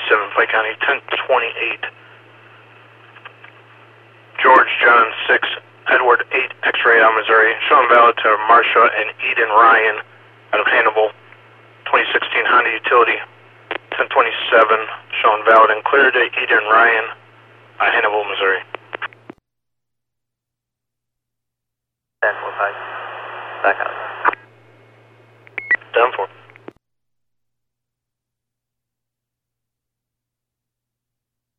Pike County, 1028. George John 6, Edward 8, X-ray out of Missouri, showing valid to Marsha and Eden Ryan out of Hannibal, 2016 Honda Utility, 1027, showing valid and clear to Eden Ryan, Hannibal, Missouri. 1045, back out.